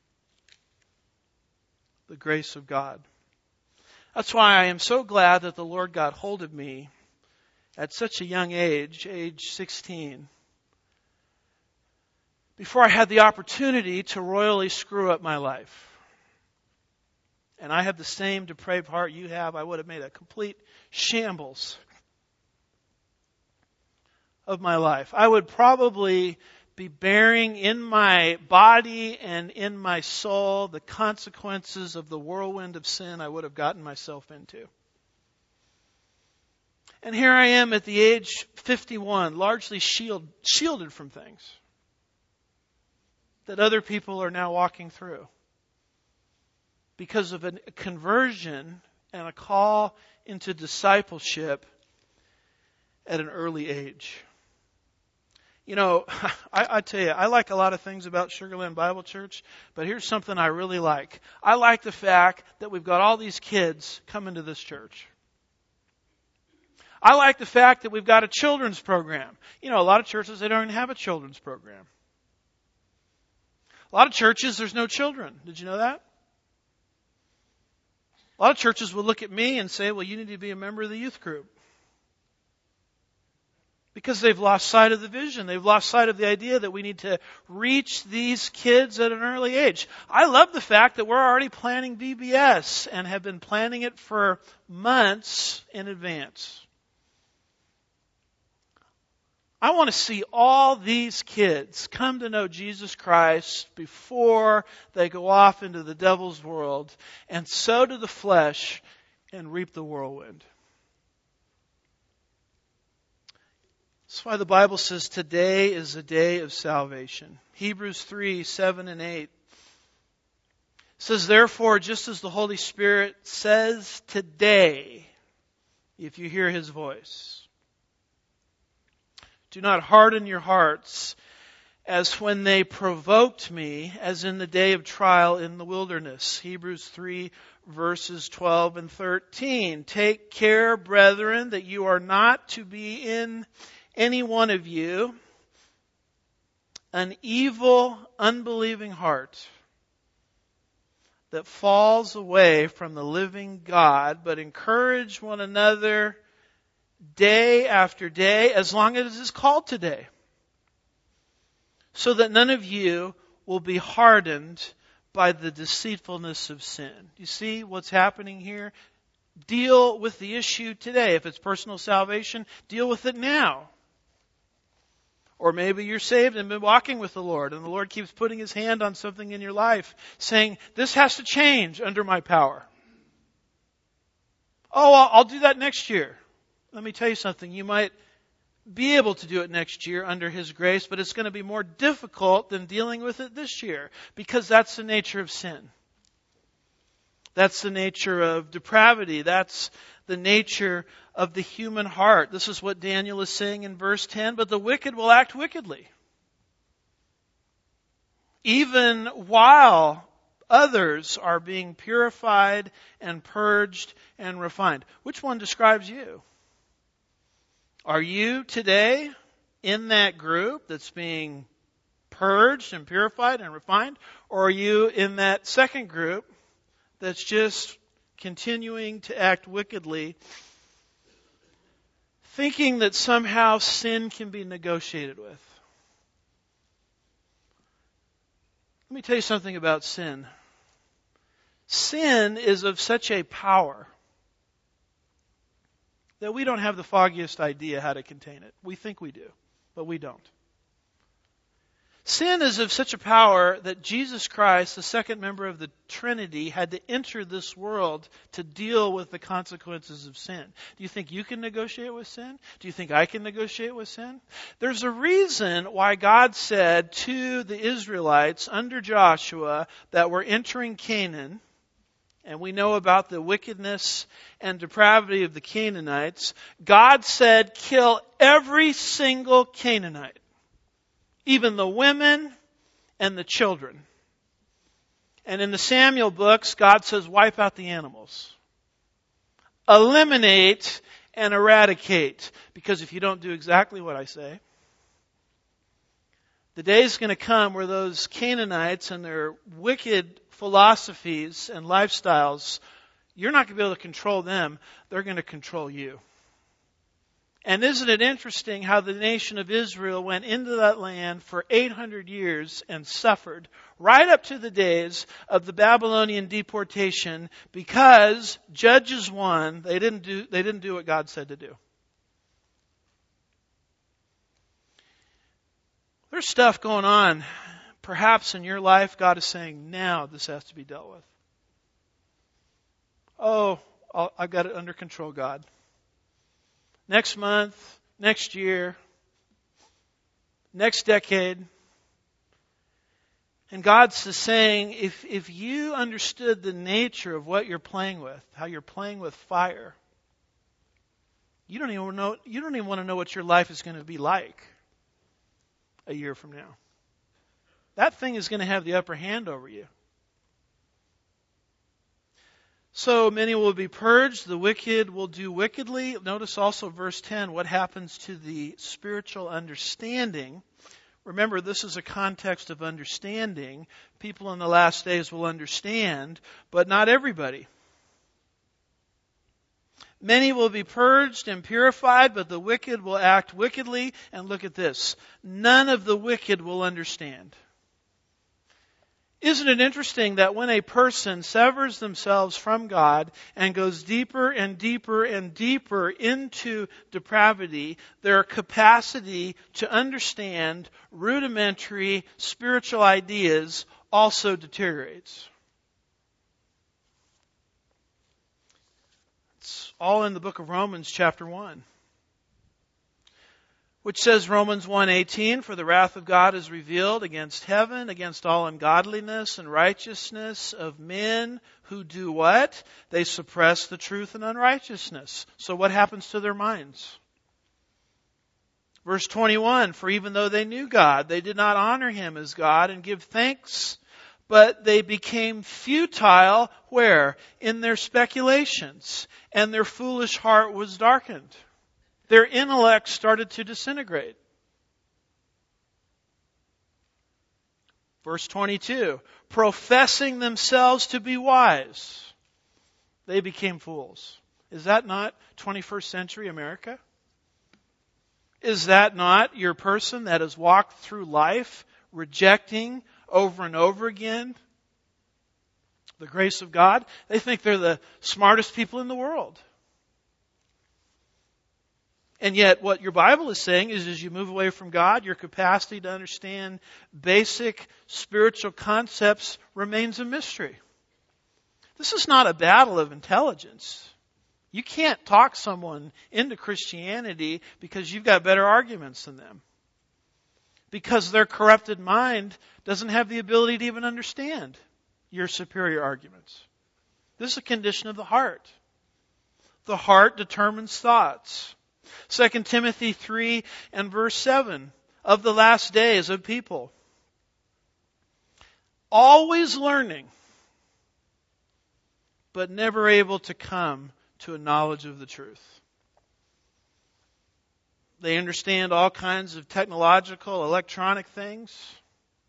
A: the grace of God. That's why I am so glad that the Lord got hold of me at such a young age, age sixteen. Before I had the opportunity to royally screw up my life. And I have the same depraved heart you have. I would have made a complete shambles of my life. I would probably be bearing in my body and in my soul the consequences of the whirlwind of sin I would have gotten myself into. And here I am at the age fifty-one, largely shield, shielded from things that other people are now walking through because of a conversion and a call into discipleship at an early age. You know, I, I tell you, I like a lot of things about Sugarland Bible Church, but here's something I really like. I like the fact that we've got all these kids coming to this church. I like the fact that we've got a children's program. You know, a lot of churches, they don't even have a children's program. A lot of churches, there's no children. Did you know that? A lot of churches will look at me and say, well, you need to be a member of the youth group. Because they've lost sight of the vision. They've lost sight of the idea that we need to reach these kids at an early age. I love the fact that we're already planning V B S and have been planning it for months in advance. I want to see all these kids come to know Jesus Christ before they go off into the devil's world and sow to the flesh and reap the whirlwind. That's why the Bible says today is a day of salvation. Hebrews three, seven and eight says, therefore, just as the Holy Spirit says today, if you hear His voice, do not harden your hearts as when they provoked me, as in the day of trial in the wilderness. Hebrews three, verses twelve and thirteen. Take care, brethren, that you are not to be in any one of you an evil, unbelieving heart that falls away from the living God, but encourage one another day after day, as long as it is called today, so that none of you will be hardened by the deceitfulness of sin. You see what's happening here? Deal with the issue today. If it's personal salvation, deal with it now. Or maybe you're saved and been walking with the Lord, and the Lord keeps putting His hand on something in your life, saying, this has to change under my power. Oh, I'll, I'll do that next year. Let me tell you something. You might be able to do it next year under His grace, but it's going to be more difficult than dealing with it this year, because that's the nature of sin. That's the nature of depravity. That's the nature of the human heart. This is what Daniel is saying in verse ten. But the wicked will act wickedly, even while others are being purified and purged and refined. Which one describes you? Are you today in that group that's being purged and purified and refined? Or are you in that second group that's just continuing to act wickedly thinking that somehow sin can be negotiated with. Let me tell you something about sin. Sin is of such a power that we don't have the foggiest idea how to contain it. We think we do, but we don't. Sin is of such a power that Jesus Christ, the second member of the Trinity, had to enter this world to deal with the consequences of sin. Do you think you can negotiate with sin? Do you think I can negotiate with sin? There's a reason why God said to the Israelites under Joshua that were entering Canaan, and we know about the wickedness and depravity of the Canaanites. God said, kill every single Canaanite. Even the women and the children. And in the Samuel books, God says, wipe out the animals. Eliminate and eradicate. Because if you don't do exactly what I say, the day is going to come where those Canaanites and their wicked philosophies and lifestyles, you're not going to be able to control them. They're going to control you. And isn't it interesting how the nation of Israel went into that land for eight hundred years and suffered right up to the days of the Babylonian deportation because Judges one, they didn't do, they didn't do what God said to do. There's stuff going on. Perhaps in your life, God is saying, now this has to be dealt with. Oh, I'll, I've got it under control, God. Next month, next year, next decade. And God's saying, if, if you understood the nature of what you're playing with, how you're playing with fire, you don't even know, you don't even want to know what your life is going to be like a year from now. That thing is going to have the upper hand over you. So many will be purged, the wicked will do wickedly. Notice also verse ten, what happens to the spiritual understanding. Remember, this is a context of understanding. People in the last days will understand, but not everybody. Many will be purged and purified, but the wicked will act wickedly. And look at this. None of the wicked will understand. Isn't it interesting that when a person severs themselves from God and goes deeper and deeper and deeper into depravity, their capacity to understand rudimentary spiritual ideas also deteriorates? It's all in the book of Romans chapter one. Which says Romans one eighteen, for the wrath of God is revealed against heaven, against all ungodliness and righteousness of men who do what? They suppress the truth and unrighteousness. So what happens to their minds? Verse twenty-one, for even though they knew God, they did not honor Him as God and give thanks, but they became futile, where? In their speculations, and their foolish heart was darkened. Their intellect started to disintegrate. Verse twenty-two, professing themselves to be wise, they became fools. Is that not twenty-first century America? Is that not your person that has walked through life rejecting over and over again the grace of God? They think they're the smartest people in the world. And yet what your Bible is saying is as you move away from God, your capacity to understand basic spiritual concepts remains a mystery. This is not a battle of intelligence. You can't talk someone into Christianity because you've got better arguments than them. Because their corrupted mind doesn't have the ability to even understand your superior arguments. This is a condition of the heart. The heart determines thoughts. Second Timothy three and verse seven, of the last days of people. Always learning, but never able to come to a knowledge of the truth. They understand all kinds of technological, electronic things.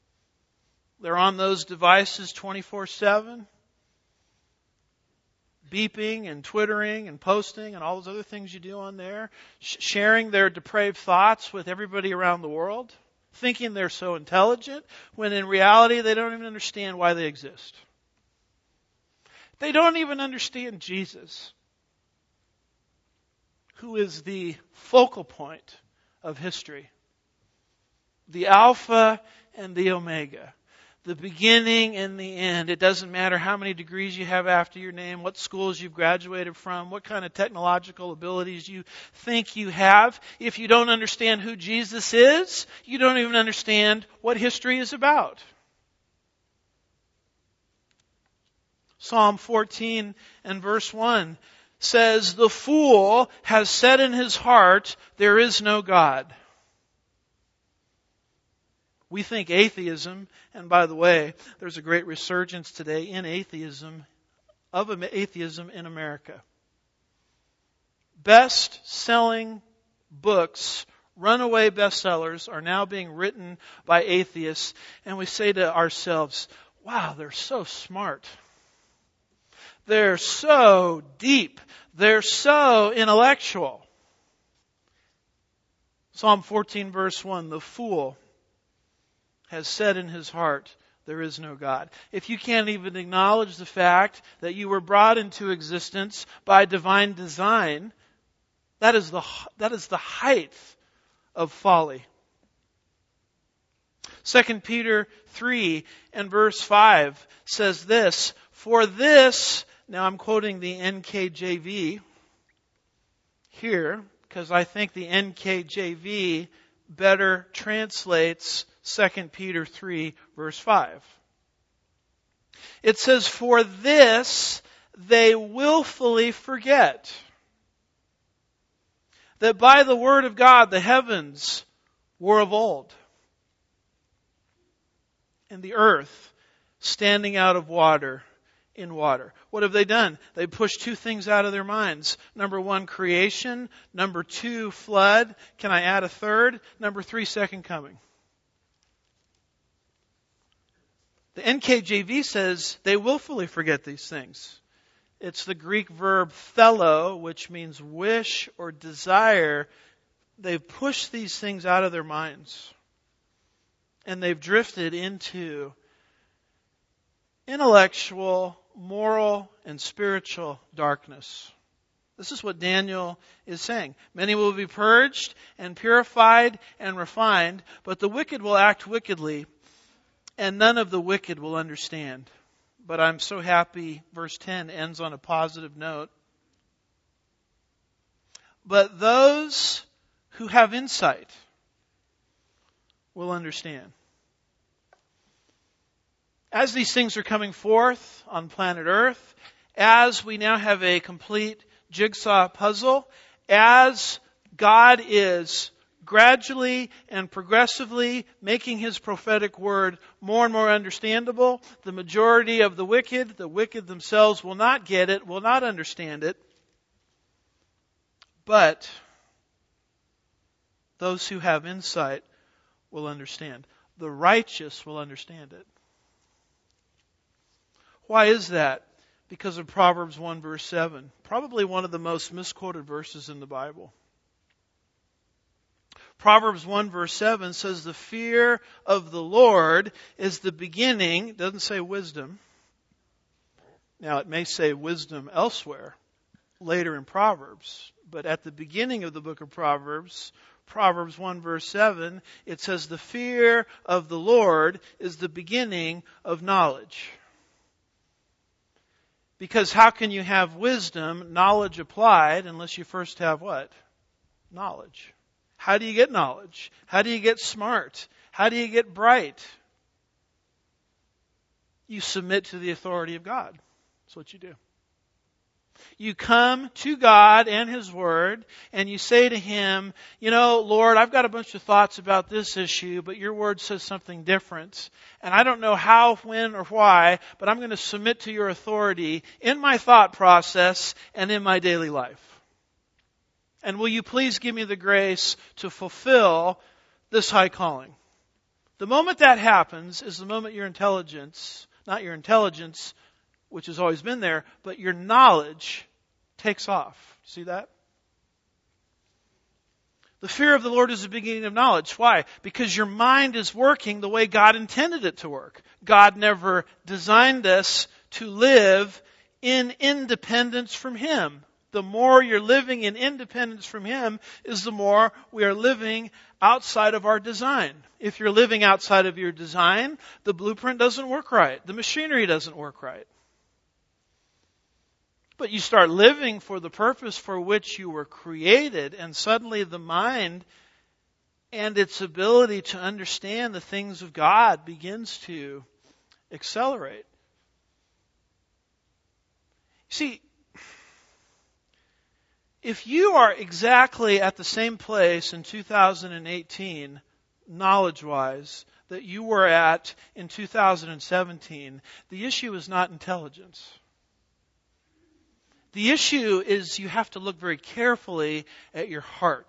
A: They're on those devices twenty-four seven. beeping and twittering and posting and all those other things you do on there, sh- sharing their depraved thoughts with everybody around the world, thinking they're so intelligent, when in reality they don't even understand why they exist. They don't even understand Jesus, who is the focal point of history, the Alpha and the Omega, the beginning and the end. It doesn't matter how many degrees you have after your name, what schools you've graduated from, what kind of technological abilities you think you have. If you don't understand who Jesus is, you don't even understand what history is about. Psalm fourteen and verse one says, "The fool has said in his heart, there is no God." We think atheism, and by the way, there's a great resurgence today in atheism, of atheism in America. Best-selling books, runaway bestsellers, are now being written by atheists, and we say to ourselves, wow, they're so smart. They're so deep. They're so intellectual. Psalm fourteen verse one, "The fool has said in his heart, there is no God." If you can't even acknowledge the fact that you were brought into existence by divine design, that is the, that is the height of folly. Second Peter three and verse five says this, "For this," now I'm quoting the N K J V here, because I think the N K J V better translates Second Peter three, verse five. It says, "For this they willfully forget that by the word of God the heavens were of old, and the earth standing out of water in water." What have they done? They pushed two things out of their minds. Number one, creation. Number two, flood. Can I add a third? Number three, second coming. The N K J V says they willfully forget these things. It's the Greek verb thelo, which means wish or desire. They've pushed these things out of their minds. And they've drifted into intellectual, moral, and spiritual darkness. This is what Daniel is saying. "Many will be purged and purified and refined, but the wicked will act wickedly, and none of the wicked will understand." But I'm so happy verse ten ends on a positive note. "But those who have insight will understand." As these things are coming forth on planet Earth, as we now have a complete jigsaw puzzle, as God is gradually and progressively making His prophetic word more and more understandable, the majority of the wicked, the wicked themselves, will not get it, will not understand it. But those who have insight will understand. The righteous will understand it. Why is that? Because of Proverbs one verse seven. Probably one of the most misquoted verses in the Bible. Proverbs one verse seven says, "The fear of the Lord is the beginning," it doesn't say wisdom. Now it may say wisdom elsewhere, later in Proverbs. But at the beginning of the book of Proverbs, Proverbs one verse seven, it says, "The fear of the Lord is the beginning of knowledge." Because how can you have wisdom, knowledge applied, unless you first have what? Knowledge. How do you get knowledge? How do you get smart? How do you get bright? You submit to the authority of God. That's what you do. You come to God and His Word, and you say to Him, "You know, Lord, I've got a bunch of thoughts about this issue, but your Word says something different. And I don't know how, when, or why, but I'm going to submit to your authority in my thought process and in my daily life. And will you please give me the grace to fulfill this high calling?" The moment that happens is the moment your intelligence, not your intelligence, which has always been there, but your knowledge takes off. See that? The fear of the Lord is the beginning of knowledge. Why? Because your mind is working the way God intended it to work. God never designed us to live in independence from Him. The more you're living in independence from Him is the more we are living outside of our design. If you're living outside of your design, the blueprint doesn't work right. The machinery doesn't work right. But you start living for the purpose for which you were created, and suddenly the mind and its ability to understand the things of God begins to accelerate. See, if you are exactly at the same place in two thousand eighteen, knowledge-wise, that you were at in two thousand seventeen, the issue is not intelligence. The issue is you have to look very carefully at your heart.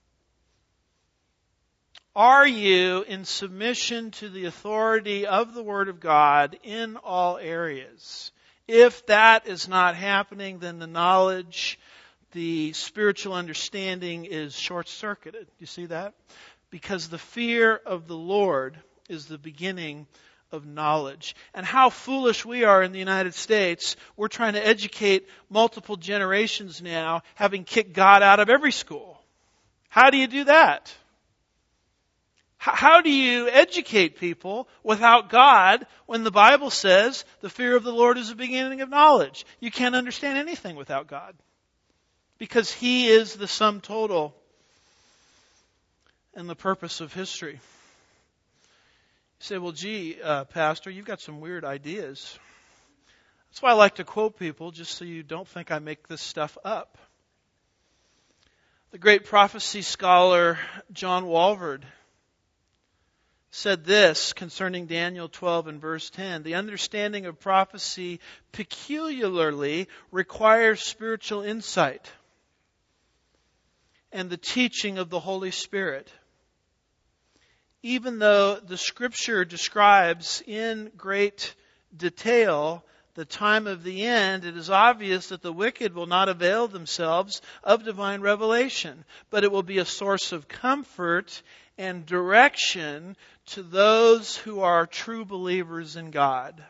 A: Are you in submission to the authority of the Word of God in all areas? If that is not happening, then the knowledge, the spiritual understanding is short-circuited. You see that? Because the fear of the Lord is the beginning of knowledge. And how foolish we are in the United States. We're trying to educate multiple generations now, having kicked God out of every school. How do you do that? How do you educate people without God when the Bible says the fear of the Lord is the beginning of knowledge? You can't understand anything without God. Because He is the sum total and the purpose of history. You say, well, gee, uh, Pastor, you've got some weird ideas. That's why I like to quote people, just so you don't think I make this stuff up. The great prophecy scholar John Walvoord said this concerning Daniel twelve and verse ten. The understanding of prophecy peculiarly requires spiritual insight and the teaching of the Holy Spirit. Even though the Scripture describes in great detail the time of the end, it is obvious that the wicked will not avail themselves of divine revelation, but it will be a source of comfort and direction to those who are true believers in God.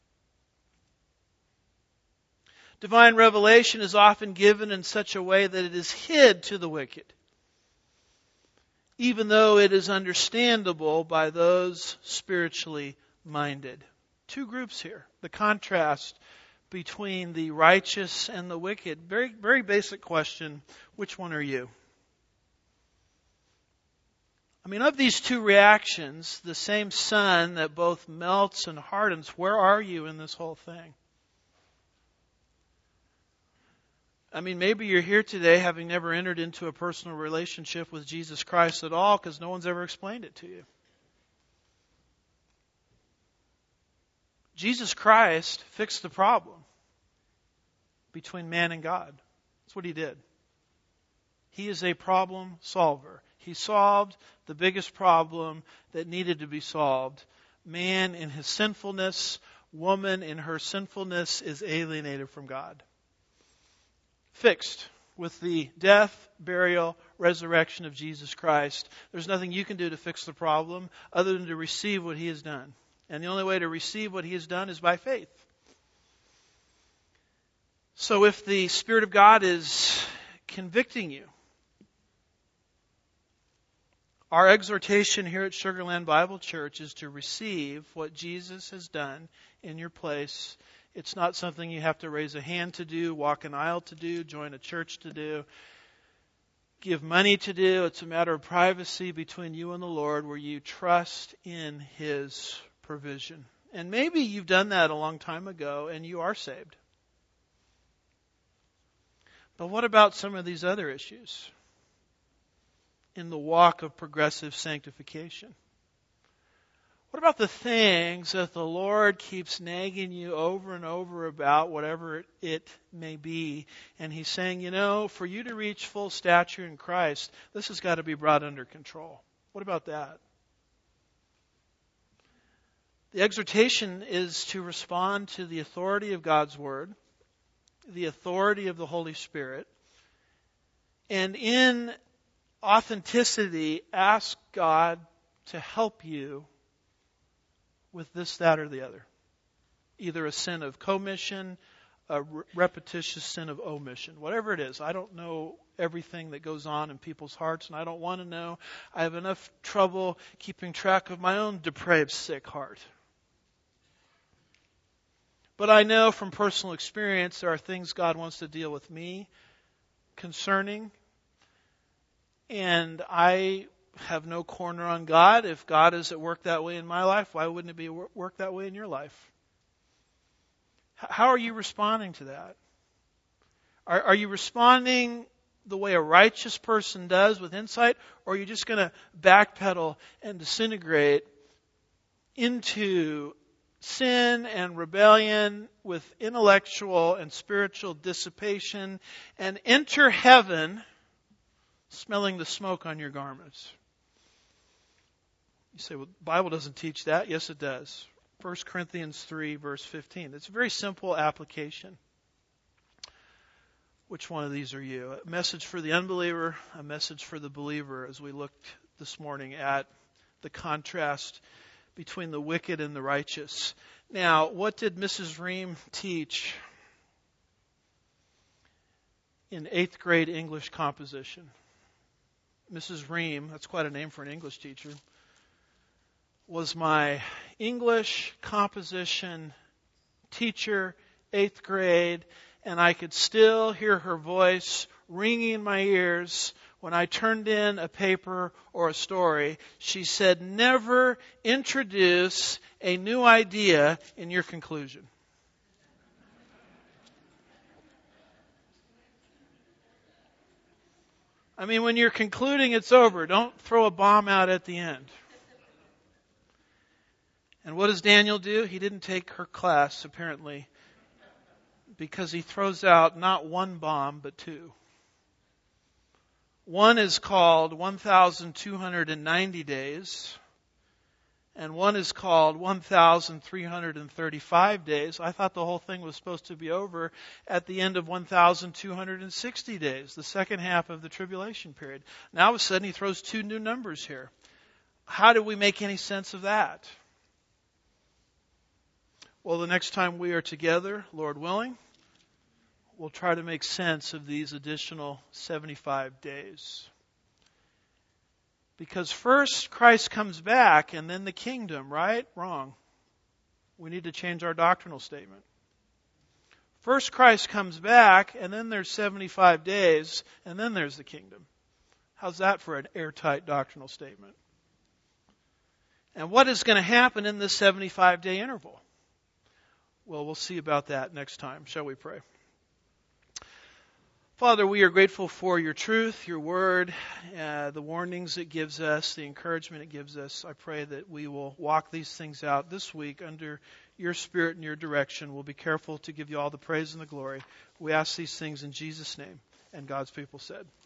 A: Divine revelation is often given in such a way that it is hid to the wicked, even though it is understandable by those spiritually minded. Two groups here. The contrast between the righteous and the wicked. Very, very basic question. Which one are you? I mean, of these two reactions, the same sun that both melts and hardens, where are you in this whole thing? I mean, maybe you're here today having never entered into a personal relationship with Jesus Christ at all because no one's ever explained it to you. Jesus Christ fixed the problem between man and God. That's what He did. He is a problem solver. He solved the biggest problem that needed to be solved. Man in his sinfulness, woman in her sinfulness is alienated from God. Fixed with the death, burial, resurrection of Jesus Christ. There's nothing you can do to fix the problem other than to receive what He has done. And the only way to receive what He has done is by faith. So if the Spirit of God is convicting you, our exhortation here at Sugar Land Bible Church is to receive what Jesus has done in your place. It's not something you have to raise a hand to do, walk an aisle to do, join a church to do, give money to do. It's a matter of privacy between you and the Lord where you trust in His provision. And maybe you've done that a long time ago and you are saved. But what about some of these other issues in the walk of progressive sanctification? What about the things that the Lord keeps nagging you over and over about, whatever it may be, and He's saying, you know, for you to reach full stature in Christ, this has got to be brought under control. What about that? The exhortation is to respond to the authority of God's Word, the authority of the Holy Spirit, and in authenticity ask God to help you with this, that, or the other. Either a sin of commission, a re- repetitious sin of omission. Whatever it is. I don't know everything that goes on in people's hearts, and I don't want to know. I have enough trouble keeping track of my own depraved, sick heart. But I know from personal experience there are things God wants to deal with me concerning, and I have no corner on God. If God is at work that way in my life, why wouldn't it be at work that way in your life? How are you responding to that? Are, are you responding the way a righteous person does with insight, or are you just going to backpedal and disintegrate into sin and rebellion with intellectual and spiritual dissipation and enter heaven smelling the smoke on your garments? You say, well, the Bible doesn't teach that. Yes, it does. First Corinthians three, verse fifteen. It's a very simple application. Which one of these are you? A message for the unbeliever, a message for the believer, as we looked this morning at the contrast between the wicked and the righteous. Now, what did Missus Ream teach in eighth grade English composition? Missus Ream, that's quite a name for an English teacher, was my English composition teacher, eighth grade, and I could still hear her voice ringing in my ears when I turned in a paper or a story. She said, never introduce a new idea in your conclusion. I mean, when you're concluding, it's over. Don't throw a bomb out at the end. And what does Daniel do? He didn't take her class, apparently, because he throws out not one bomb, but two. One is called one thousand two hundred ninety days, and one is called one thousand three hundred thirty-five days. I thought the whole thing was supposed to be over at the end of one thousand two hundred sixty days, the second half of the tribulation period. Now all of a sudden he throws two new numbers here. How do we make any sense of that? Well, the next time we are together, Lord willing, we'll try to make sense of these additional seventy-five days. Because first Christ comes back and then the kingdom, right? Wrong. We need to change our doctrinal statement. First Christ comes back and then there's seventy-five days and then there's the kingdom. How's that for an airtight doctrinal statement? And what is going to happen in this seventy-five day interval? Well, we'll see about that next time. Shall we pray? Father, we are grateful for your truth, your word, uh, the warnings it gives us, the encouragement it gives us. I pray that we will walk these things out this week under your spirit and your direction. We'll be careful to give you all the praise and the glory. We ask these things in Jesus' name. And God's people said.